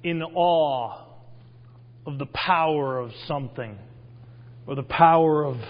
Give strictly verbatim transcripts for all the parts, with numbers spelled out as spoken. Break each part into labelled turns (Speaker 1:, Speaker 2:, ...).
Speaker 1: in awe of the power of something or the power of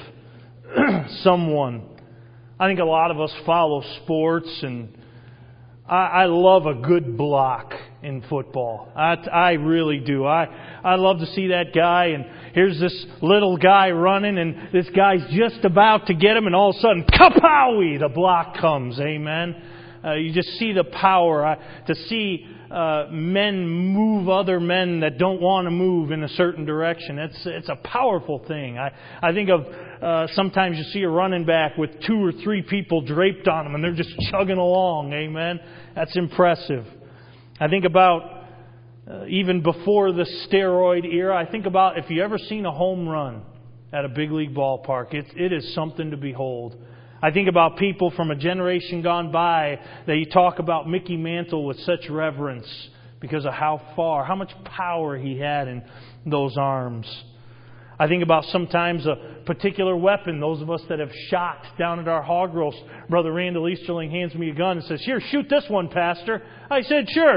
Speaker 1: someone. I think a lot of us follow sports, and I, I love a good block in football. I, I really do. I, I love to see that guy, and here's this little guy running, and this guy's just about to get him, and all of a sudden, kapowie, the block comes. Amen. Uh, you just see the power. I, to see uh, men move other men that don't want to move in a certain direction. It's it's a powerful thing. I, I think of uh, sometimes you see a running back with two or three people draped on them, and they're just chugging along. Amen. That's impressive. I think about uh, even before the steroid era, I think about if you ever seen a home run at a big league ballpark, it, it is something to behold. I think about people from a generation gone by that you talk about Mickey Mantle with such reverence because of how far, how much power he had in those arms. I think about sometimes a particular weapon, those of us that have shot down at our hog roast. Brother Randall Easterling hands me a gun and says, "Here, shoot this one, Pastor." I said, "Sure."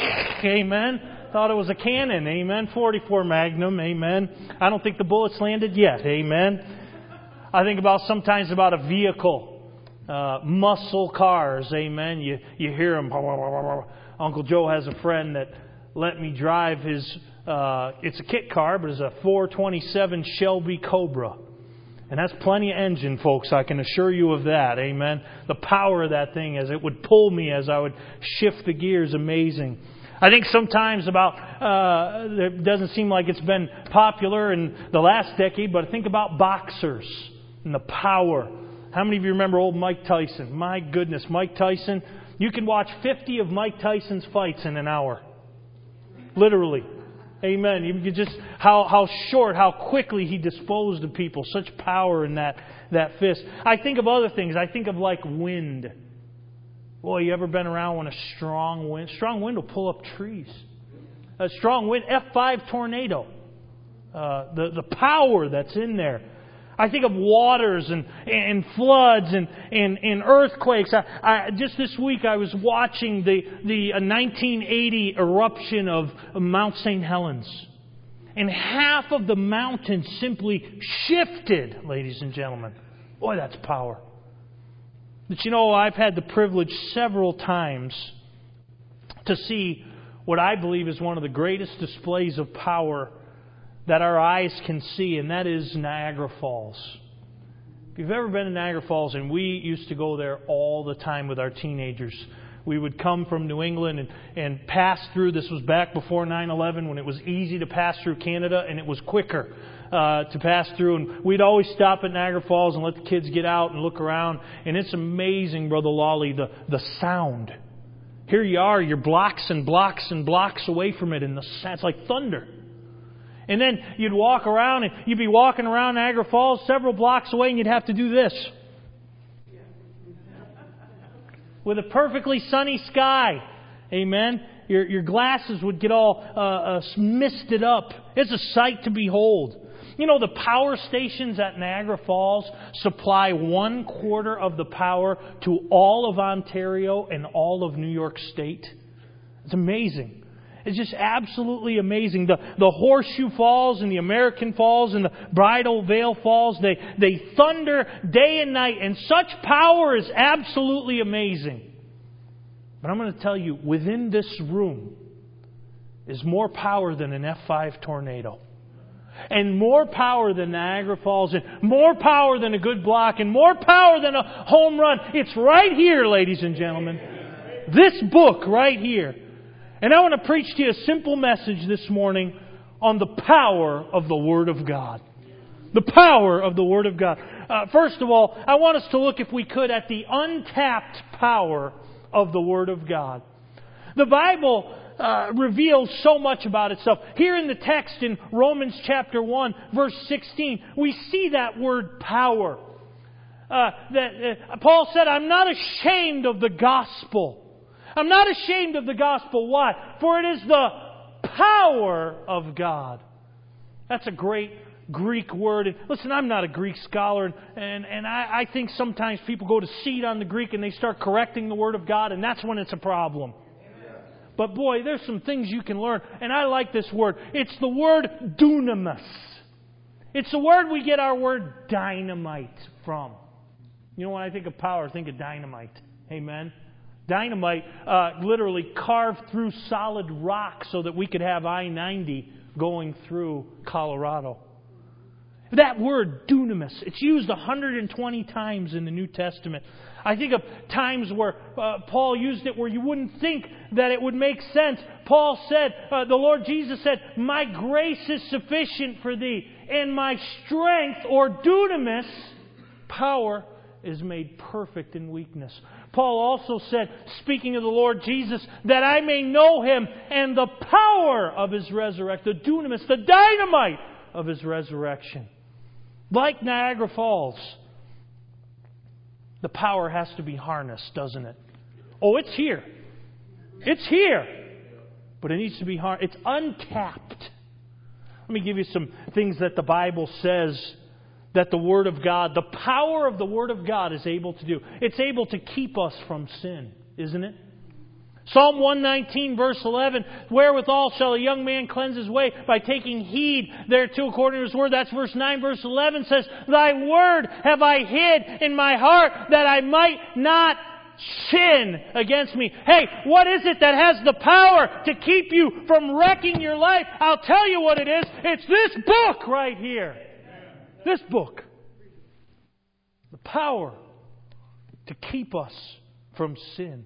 Speaker 1: Amen. Thought it was a cannon. Amen. forty-four Magnum. Amen. I don't think the bullets landed yet. Amen. I think about sometimes about a vehicle, uh, muscle cars. Amen. You you hear them. Uncle Joe has a friend that let me drive his. Uh, it's a kit car, but it's a four twenty-seven Shelby Cobra, and that's plenty of engine, folks. I can assure you of that. Amen. The power of that thing, as it would pull me as I would shift the gears, amazing. I think sometimes about, uh, it doesn't seem like it's been popular in the last decade, but I think about boxers and the power. How many of you remember old Mike Tyson? My goodness, Mike Tyson. You can watch fifty of Mike Tyson's fights in an hour. Literally. Amen. You could just, how, how short, how quickly he disposed of people. Such power in that, that fist. I think of other things. I think of like wind. Boy, you ever been around when a strong wind, strong wind will pull up trees. A strong wind, F five tornado. Uh, the, the power that's in there. I think of waters and, and floods and, and, and earthquakes. I, I, just this week I was watching the, the uh, nineteen eighty eruption of Mount Saint Helens. And half of the mountain simply shifted, ladies and gentlemen. Boy, that's power. But you know, I've had the privilege several times to see what I believe is one of the greatest displays of power that our eyes can see, and that is Niagara Falls. If you've ever been to Niagara Falls, and we used to go there all the time with our teenagers. We would come from New England and, and pass through. This was back before nine eleven when it was easy to pass through Canada, and it was quicker uh, to pass through. And we'd always stop at Niagara Falls and let the kids get out and look around. And it's amazing, Brother Lawley, the, the sound. Here you are, you're blocks and blocks and blocks away from it, and the it's like thunder. And then you'd walk around, and you'd be walking around Niagara Falls several blocks away, and you'd have to do this. With a perfectly sunny sky. Amen. Your your glasses would get all uh, uh, misted up. It's a sight to behold. You know, the power stations at Niagara Falls supply one quarter of the power to all of Ontario and all of New York State. It's amazing. It's just absolutely amazing. The the Horseshoe Falls and the American Falls and the Bridal Veil Falls, they, they thunder day and night. And such power is absolutely amazing. But I'm going to tell you, within this room is more power than an F five tornado. And more power than Niagara Falls. And more power than a good block. And more power than a home run. It's right here, ladies and gentlemen. This book right here. And I want to preach to you a simple message this morning on the power of the Word of God. The power of the Word of God. Uh, first of all, I want us to look, if we could, at the untapped power of the Word of God. The Bible uh, reveals so much about itself. Here in the text in Romans chapter one, verse sixteen, we see that word power. Uh, that uh, Paul said, "I'm not ashamed of the gospel." I'm not ashamed of the gospel. Why? For it is the power of God. That's a great Greek word. And listen, I'm not a Greek scholar, and, and, and I, I think sometimes people go to seed on the Greek and they start correcting the Word of God, and that's when it's a problem. But boy, there's some things you can learn. And I like this word. It's the word dunamis. It's the word we get our word dynamite from. You know, when I think of power, I think of dynamite. Amen? Dynamite uh, literally carved through solid rock so that we could have I ninety going through Colorado. That word, dunamis, it's used one hundred twenty times in the New Testament. I think of times where uh, Paul used it where you wouldn't think that it would make sense. Paul said, uh, the Lord Jesus said, "My grace is sufficient for thee, and my strength," or dunamis, power, is made perfect in weakness. Paul also said, speaking of the Lord Jesus, "that I may know Him and the power of His resurrection," the dunamis, the dynamite of His resurrection. Like Niagara Falls, the power has to be harnessed, doesn't it? Oh, it's here. It's here. But it needs to be harnessed. It's untapped. Let me give you some things that the Bible says that the Word of God, the power of the Word of God is able to do. It's able to keep us from sin, isn't it? Psalm one nineteen, verse eleven, "Wherewithal shall a young man cleanse his way? By taking heed thereto according to His word." That's verse nine. Verse eleven says, "Thy word have I hid in my heart, that I might not sin against me." Hey, what is it that has the power to keep you from wrecking your life? I'll tell you what it is. It's this book right here. This book. The power to keep us from sin.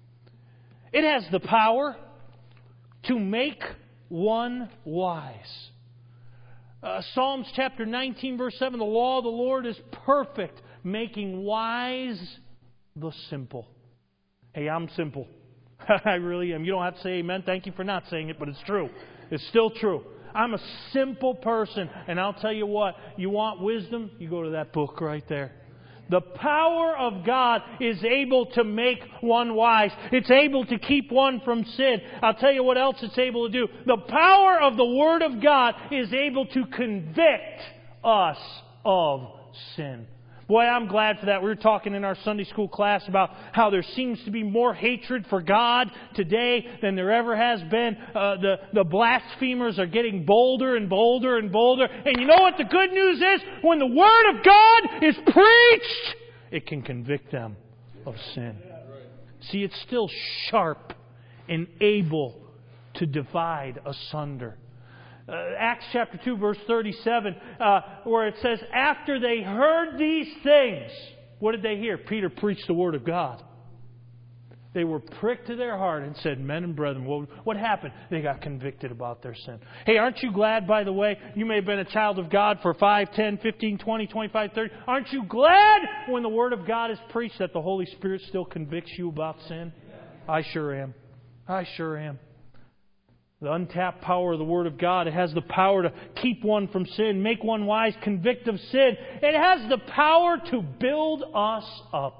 Speaker 1: It has the power to make one wise. Uh, Psalms chapter nineteen, verse seven, "The law of the Lord is perfect, making wise the simple." Hey, I'm simple. I really am. You don't have to say amen. Thank you for not saying it, but it's true. It's still true. I'm a simple person, and I'll tell you what, you want wisdom? You go to that book right there. The power of God is able to make one wise. It's able to keep one from sin. I'll tell you what else it's able to do. The power of the Word of God is able to convict us of sin. Boy, I'm glad for that. We were talking in our Sunday school class about how there seems to be more hatred for God today than there ever has been. Uh, the, the blasphemers are getting bolder and bolder and bolder. And you know what the good news is? When the Word of God is preached, it can convict them of sin. See, it's still sharp and able to divide asunder. Uh, Acts chapter two, verse thirty-seven, uh, where it says, "After they heard these things," what did they hear? Peter preached the Word of God. They were pricked to their heart and said, "Men and brethren," what, what happened? They got convicted about their sin. Hey, aren't you glad, by the way, you may have been a child of God for five, ten, fifteen, twenty, twenty-five, thirty. Aren't you glad when the Word of God is preached that the Holy Spirit still convicts you about sin? I sure am. I sure am. The untapped power of the Word of God. It has the power to keep one from sin, make one wise, convict of sin. It has the power to build us up.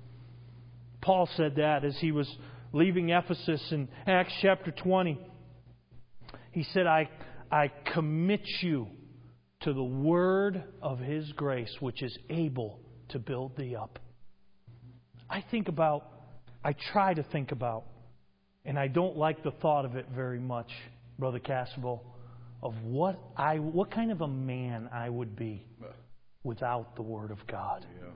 Speaker 1: Paul said that as he was leaving Ephesus in Acts chapter twenty. He said, I, I commit you to the word of His grace, which is able to build thee up. I think about, I try to think about, and I don't like the thought of it very much, Brother Cassable, of what I, what kind of a man I would be without the Word of God. Yeah.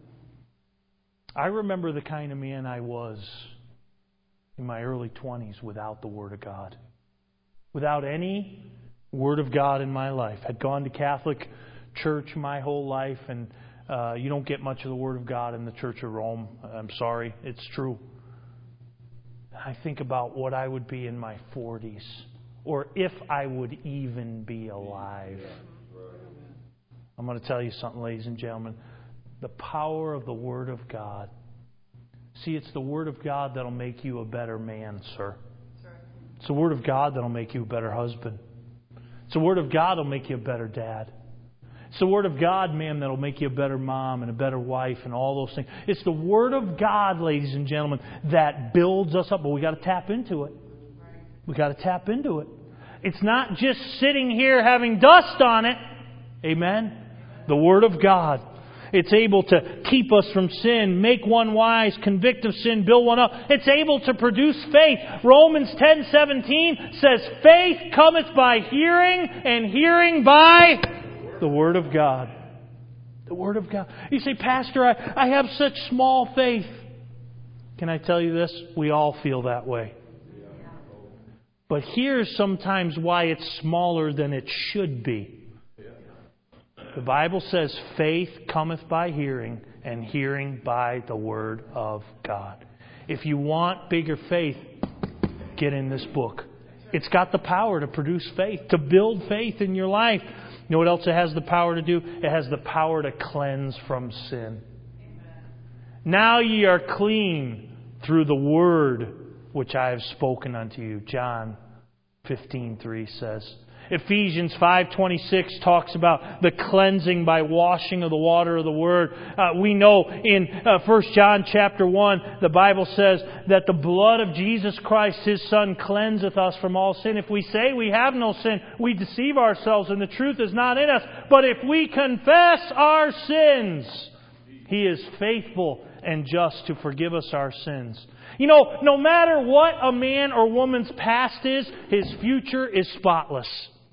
Speaker 1: I remember the kind of man I was in my early twenties without the Word of God. Without any Word of God in my life. I'd gone to Catholic church my whole life, and uh, you don't get much of the Word of God in the Church of Rome. I'm sorry, it's true. I think about what I would be in my forties, or if I would even be alive. I'm going to tell you something, ladies and gentlemen. The power of the Word of God. See, it's the Word of God that'll make you a better man, sir. It's the Word of God that'll make you a better husband. It's the Word of God that'll make you a better dad. It's the Word of God, ma'am, that'll make you a better mom and a better wife and all those things. It's the Word of God, ladies and gentlemen, that builds us up. But we got to tap into it. We got to tap into it. It's not just sitting here having dust on it. Amen? The Word of God. It's able to keep us from sin, make one wise, convict of sin, build one up. It's able to produce faith. Romans ten seventeen says, faith cometh by hearing, and hearing by the Word of God. The Word of God. You say, Pastor, I, I have such small faith. Can I tell you this? We all feel that way. But here's sometimes why it's smaller than it should be. The Bible says faith cometh by hearing, and hearing by the Word of God. If you want bigger faith, get in this book. It's got the power to produce faith, to build faith in your life. You know what else it has the power to do? It has the power to cleanse from sin. Now ye are clean through the Word which I have spoken unto you. John fifteen three says. Ephesians five twenty-six talks about the cleansing by washing of the water of the Word. Uh, we know in uh, First John chapter one, the Bible says that the blood of Jesus Christ, His Son, cleanseth us from all sin. If we say we have no sin, we deceive ourselves and the truth is not in us. But if we confess our sins, He is faithful and just to forgive us our sins. You know, no matter what a man or woman's past is, his future is spotless.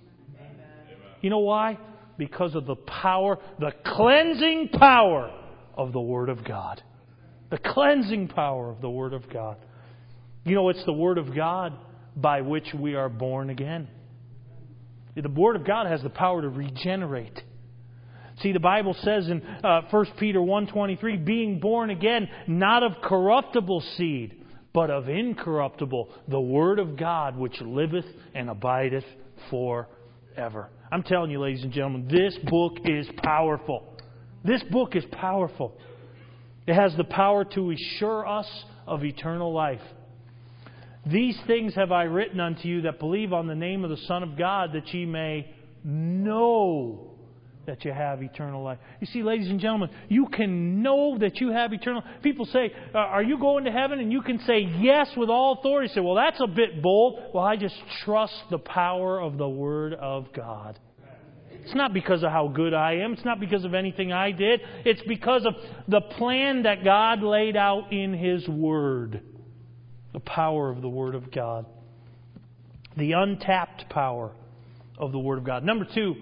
Speaker 1: You know why? Because of the power, the cleansing power of the Word of God. The cleansing power of the Word of God. You know, it's the Word of God by which we are born again. The Word of God has the power to regenerate. See, the Bible says in uh, First Peter one twenty-three, being born again, not of corruptible seed, but of incorruptible, the Word of God which liveth and abideth forever. I'm telling you, ladies and gentlemen, this book is powerful. This book is powerful. It has the power to assure us of eternal life. These things have I written unto you that believe on the name of the Son of God, that ye may know that you have eternal life. You see, ladies and gentlemen, you can know that you have eternal life. People say, uh, are you going to heaven? And you can say yes with all authority. You say, well, that's a bit bold. Well, I just trust the power of the Word of God. It's not because of how good I am. It's not because of anything I did. It's because of the plan that God laid out in His Word. The power of the Word of God. The untapped power of the Word of God. Number two,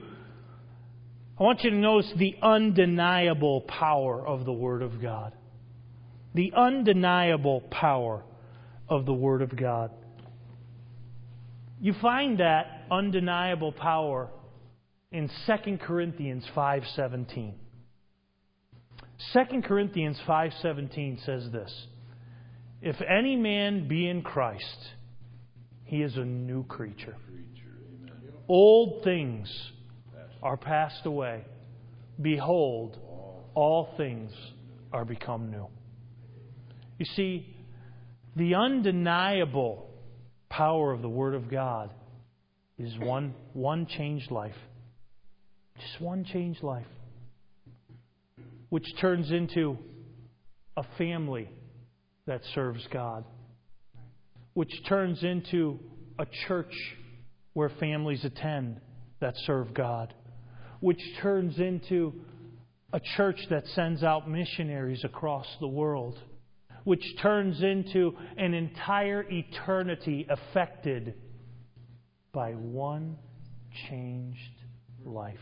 Speaker 1: I want you to notice the undeniable power of the Word of God. The undeniable power of the Word of God. You find that undeniable power in Second Corinthians five seventeen. Second Corinthians five seventeen says this. If any man be in Christ, he is a new creature. Old things are passed away. Behold, all things are become new. You see, the undeniable power of the Word of God is one, one changed life. Just one changed life. Which turns into a family that serves God. Which turns into a church where families attend that serve God. Which turns into a church that sends out missionaries across the world. Which turns into an entire eternity affected by one changed life.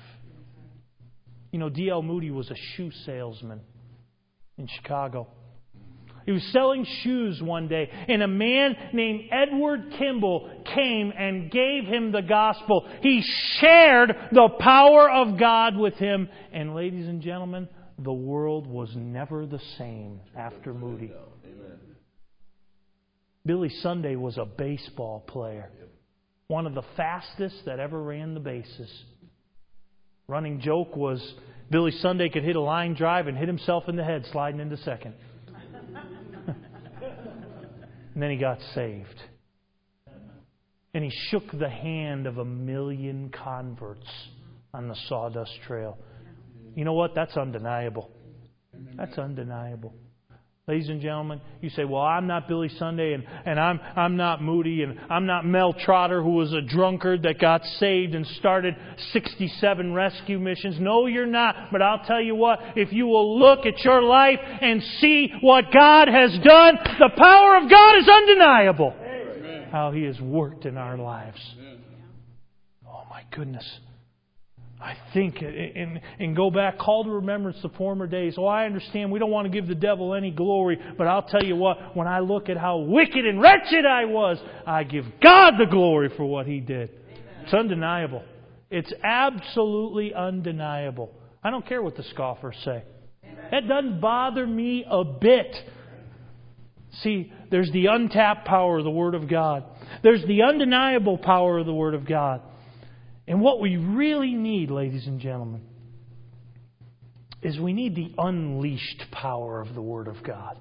Speaker 1: You know, D L Moody was a shoe salesman in Chicago. He was selling shoes one day, and a man named Edward Kimball came and gave him the gospel. He shared the power of God with him. And ladies and gentlemen, the world was never the same after Moody. Billy Sunday was a baseball player. One of the fastest that ever ran the bases. Running joke was Billy Sunday could hit a line drive and hit himself in the head sliding into second. And then he got saved. And he shook the hand of a million converts on the Sawdust Trail. You know what? That's undeniable. That's undeniable. Ladies and gentlemen, you say, well, I'm not Billy Sunday, and, and I'm I'm not Moody, and I'm not Mel Trotter, who was a drunkard that got saved and started sixty-seven rescue missions. No, you're not. But I'll tell you what, if you will look at your life and see what God has done, the power of God is undeniable. Amen. How He has worked in our lives. Amen. Oh my goodness. I think and, and go back, call to remembrance the former days. Oh, I understand we don't want to give the devil any glory, but I'll tell you what, when I look at how wicked and wretched I was, I give God the glory for what He did. Amen. It's undeniable. It's absolutely undeniable. I don't care what the scoffers say. Amen. That doesn't bother me a bit. See, there's the untapped power of the Word of God. There's the undeniable power of the Word of God. And what we really need, ladies and gentlemen, is we need the unleashed power of the Word of God.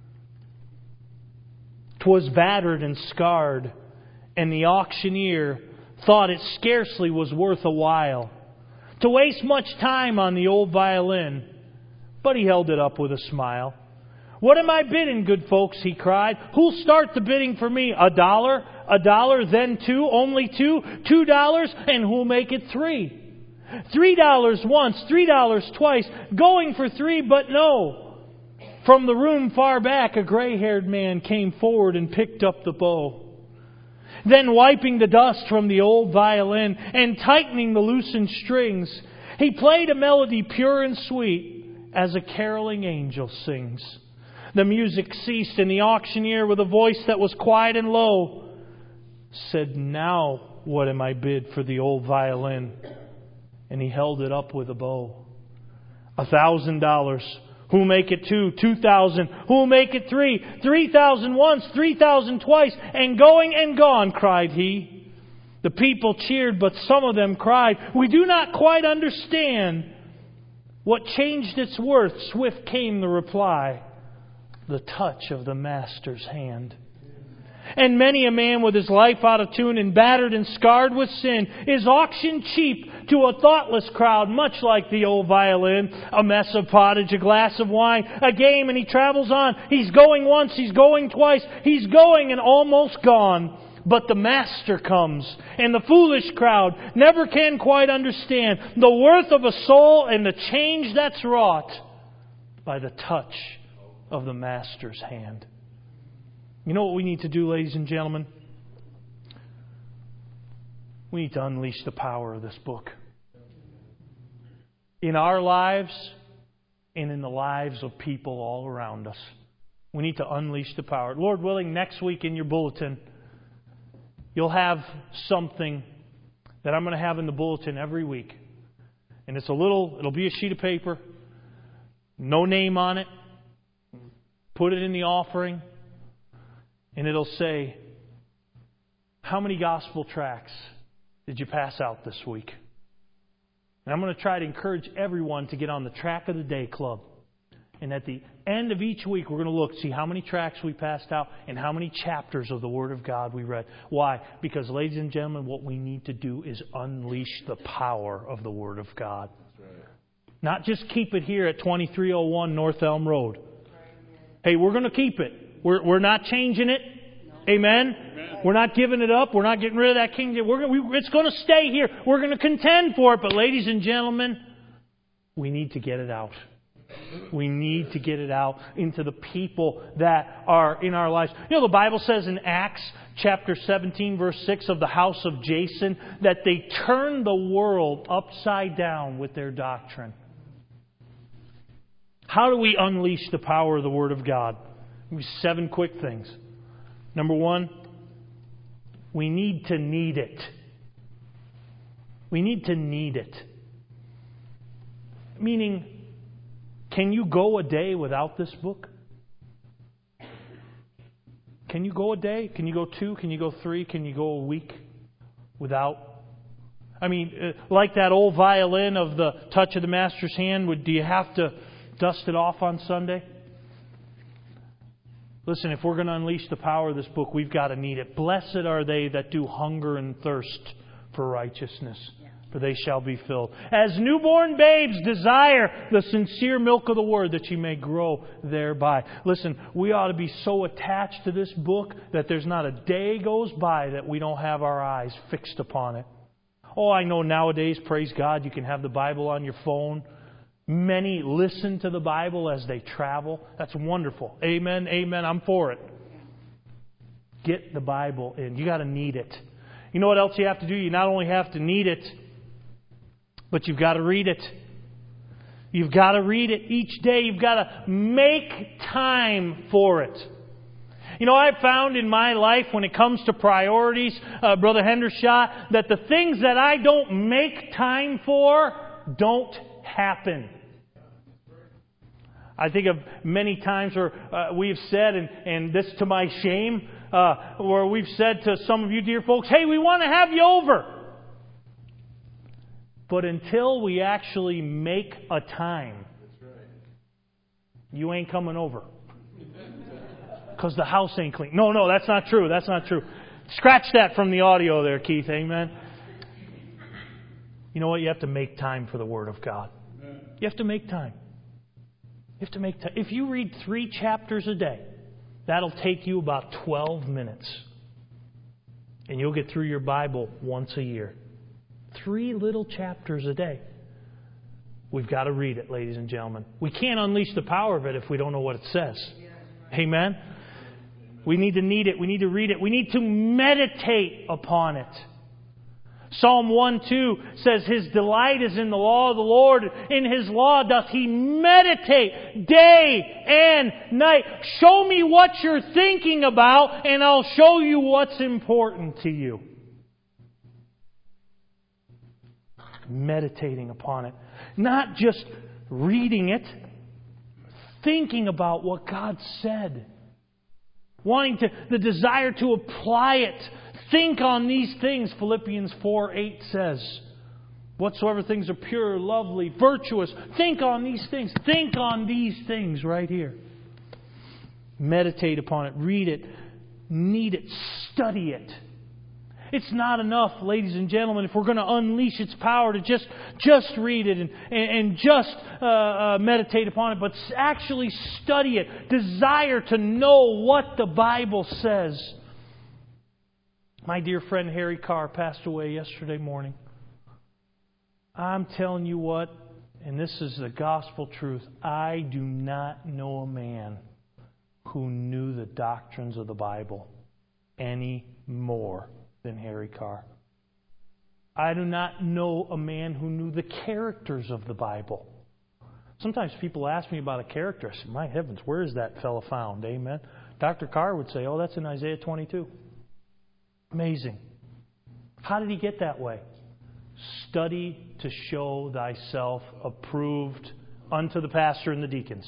Speaker 1: 'Twas battered and scarred, and the auctioneer thought it scarcely was worth a while to waste much time on the old violin, but he held it up with a smile. "What am I bidding, good folks?" he cried. "Who'll start the bidding for me? A dollar? A dollar, then two, only two, two dollars, and who'll make it three? Three dollars once, three dollars twice, going for three, but no." From the room far back, a gray-haired man came forward and picked up the bow. Then, wiping the dust from the old violin and tightening the loosened strings, he played a melody pure and sweet as a caroling angel sings. The music ceased, and the auctioneer, with a voice that was quiet and low, said, "Now what am I bid for the old violin?" And he held it up with a bow. "A thousand dollars. Who'll make it two? Two thousand. Who'll make it three? Three thousand once, three thousand twice, and going and gone," cried he. The people cheered, but some of them cried, "We do not quite understand." What changed its worth? Swift came the reply, "The touch of the Master's hand." And many a man with his life out of tune and battered and scarred with sin is auctioned cheap to a thoughtless crowd, much like the old violin. A mess of pottage, a glass of wine, a game, and he travels on. He's going once, he's going twice, he's going and almost gone. But the Master comes, and the foolish crowd never can quite understand the worth of a soul and the change that's wrought by the touch of the Master's hand. You know what we need to do, ladies and gentlemen? We need to unleash the power of this book in our lives and in the lives of people all around us. We need to unleash the power. Lord willing, next week in your bulletin, you'll have something that I'm going to have in the bulletin every week. And it's a little, it'll be a sheet of paper, no name on it. Put it in the offering. And it'll say, how many gospel tracts did you pass out this week? And I'm going to try to encourage everyone to get on the Track of the Day Club. And at the end of each week, we're going to look, see how many tracts we passed out and how many chapters of the Word of God we read. Why? Because, ladies and gentlemen, what we need to do is unleash the power of the Word of God. That's right. Not just keep it here at twenty-three oh one North Elm Road. Hey, we're going to keep it. We're we're not changing it. No. Amen? Amen. We're not giving it up. We're not getting rid of that kingdom. We're going, we, it's going to stay here. We're going to contend for it. But ladies and gentlemen, we need to get it out. We need to get it out into the people that are in our lives. You know, the Bible says in Acts chapter seventeen, verse six, of the house of Jason, that they turned the world upside down with their doctrine. How do we unleash the power of the Word of God? Seven quick things. Number one, we need to need it. We need to need it. Meaning, can you go a day without this book? Can you go a day? Can you go two? Can you go three? Can you go a week without? I mean, like that old violin of the touch of the Master's hand, would, do you have to dust it off on Sunday? Listen, if we're going to unleash the power of this book, we've got to need it. Blessed are they that do hunger and thirst for righteousness, yeah. for they shall be filled. As newborn babes desire the sincere milk of the Word, that ye may grow thereby. Listen, we ought to be so attached to this book that there's not a day goes by that we don't have our eyes fixed upon it. Oh, I know nowadays, praise God, you can have the Bible on your phone. Many listen to the Bible as they travel. That's wonderful. Amen, amen, I'm for it. Get the Bible in. You got to need it. You know what else you have to do? You not only have to need it, but you've got to read it. You've got to read it each day. You've got to make time for it. You know, I've found in my life when it comes to priorities, uh, Brother Hendershot, that the things that I don't make time for don't happen. I think of many times where uh, we've said, and, and this to my shame, uh, where we've said to some of you dear folks, hey, we want to have you over. But until we actually make a time, you ain't coming over. Because the house ain't clean. No, no, that's not true. That's not true. Scratch that from the audio there, Keith. Amen. You know what? You have to make time for the Word of God. You have to make time. You have to make time. If you read three chapters a day, that'll take you about twelve minutes. And you'll get through your Bible once a year. Three little chapters a day. We've got to read it, ladies and gentlemen. We can't unleash the power of it if we don't know what it says. Amen? We need to need it. We need to read it. We need to meditate upon it. Psalm one two says, His delight is in the law of the Lord. In His law doth He meditate day and night. Show me what you're thinking about, and I'll show you what's important to you. Meditating upon it. Not just reading it. Thinking about what God said. Wanting to, the desire to apply it. Think on these things, Philippians four eight says. Whatsoever things are pure, lovely, virtuous. Think on these things. Think on these things right here. Meditate upon it. Read it. Need it. Study it. It's not enough, ladies and gentlemen, if we're going to unleash its power to just, just read it and, and just uh, uh, meditate upon it, but actually study it. Desire to know what the Bible says. My dear friend Harry Carr passed away yesterday morning. I'm telling you what, and this is the gospel truth, I do not know a man who knew the doctrines of the Bible any more than Harry Carr. I do not know a man who knew the characters of the Bible. Sometimes people ask me about a character. I say, my heavens, where is that fella found? Amen. Doctor Carr would say, oh, that's in Isaiah twenty-two. Amazing. How did he get that way? Study to show thyself approved unto the pastor and the deacons.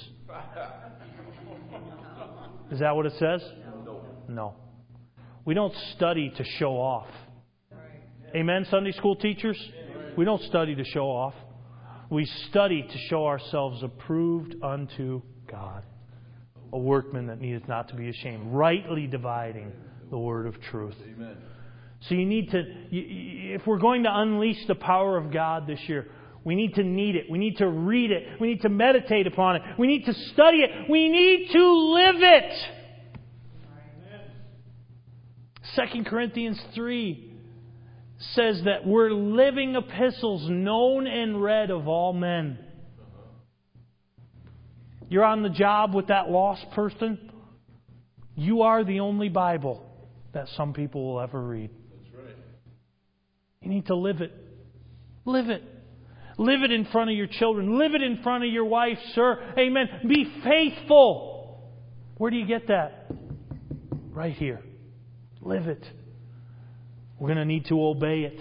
Speaker 1: Is that what it says? No. No. We don't study to show off. Amen, Sunday school teachers? We don't study to show off. We study to show ourselves approved unto God. A workman that needeth not to be ashamed. Rightly dividing the word of truth. Amen. So you need to, if we're going to unleash the power of God this year, we need to need it. We need to read it. We need to meditate upon it. We need to study it. We need to live it. Second Corinthians three says that we're living epistles known and read of all men. You're on the job with that lost person. You are the only Bible that some people will ever read. That's right. You need to live it. Live it. Live it in front of your children. Live it in front of your wife, sir. Amen. Be faithful. Where do you get that? Right here. Live it. We're going to need to obey it.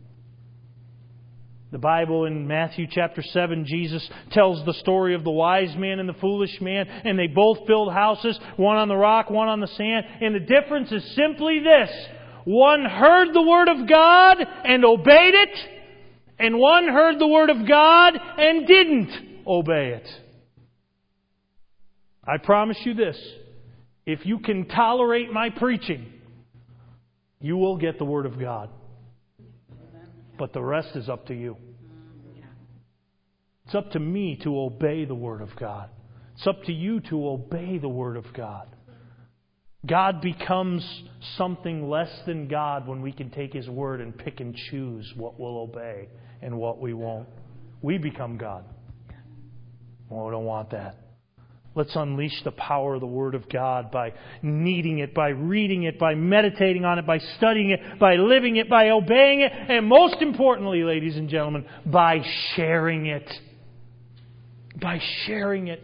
Speaker 1: The Bible in Matthew chapter seven, Jesus tells the story of the wise man and the foolish man, and they both build houses, one on the rock, one on the sand. And the difference is simply this. One heard the Word of God and obeyed it, and one heard the Word of God and didn't obey it. I promise you this. If you can tolerate my preaching, you will get the Word of God. But the rest is up to you. It's up to me to obey the Word of God. It's up to you to obey the Word of God. God becomes something less than God when we can take His Word and pick and choose what we'll obey and what we won't. We become God. Well, we don't want that. Let's unleash the power of the Word of God by kneading it, by reading it, by meditating on it, by studying it, by living it, by obeying it, and most importantly, ladies and gentlemen, by sharing it. By sharing it.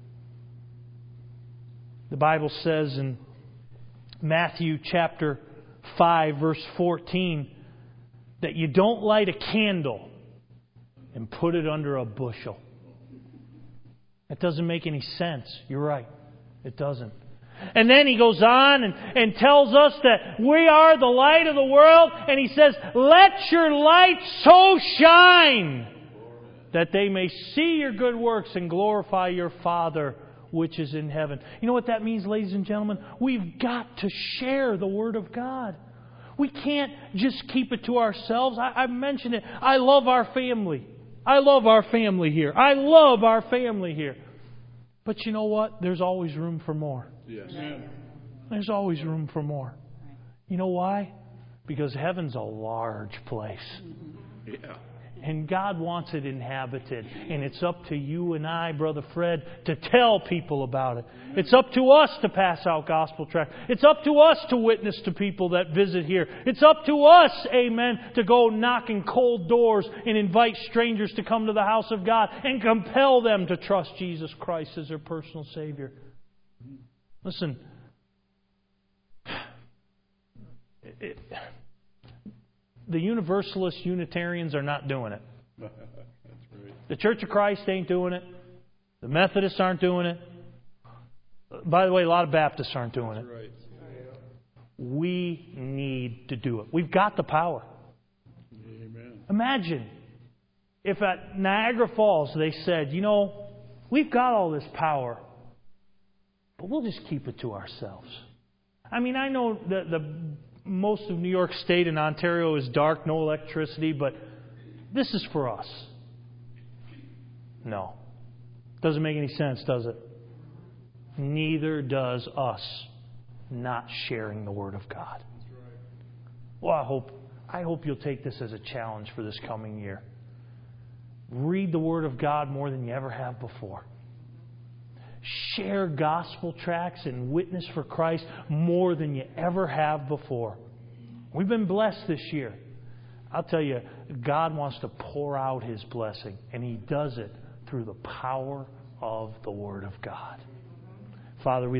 Speaker 1: The Bible says in Matthew chapter five, verse fourteen, that you don't light a candle and put it under a bushel. That doesn't make any sense. You're right. It doesn't. And then he goes on and, and tells us that we are the light of the world. And he says, let your light so shine that they may see your good works and glorify your Father which is in heaven. You know what that means, ladies and gentlemen? We've got to share the Word of God. We can't just keep it to ourselves. I, I mentioned it. I love our family. I love our family here. I love our family here. But you know what? There's always room for more.
Speaker 2: Yes.
Speaker 1: There's always room for more. You know why? Because heaven's a large place.
Speaker 2: Yeah.
Speaker 1: And God wants it inhabited. And it's up to you and I, Brother Fred, to tell people about it. It's up to us to pass out gospel tracts. It's up to us to witness to people that visit here. It's up to us, amen, to go knocking cold doors and invite strangers to come to the house of God and compel them to trust Jesus Christ as their personal Savior. Listen, it, it, the Universalist Unitarians are not doing it.
Speaker 2: That's right.
Speaker 1: The Church of Christ ain't doing it. The Methodists aren't doing it. By the way, a lot of Baptists aren't doing it.
Speaker 2: That's right.
Speaker 1: We need to do it. We've got the power.
Speaker 2: Amen.
Speaker 1: Imagine if at Niagara Falls they said, you know, we've got all this power, but we'll just keep it to ourselves. I mean, I know the the most of New York State and Ontario is dark, no electricity, but this is for us. No. Doesn't make any sense, does it? Neither does us not sharing the Word of God. Well, I hope I hope you'll take this as a challenge for this coming year. Read the Word of God more than you ever have before. Share gospel tracts and witness for Christ more than you ever have before. We've been blessed this year. I'll tell you, God wants to pour out His blessing, and He does it through the power of the Word of God. Father, we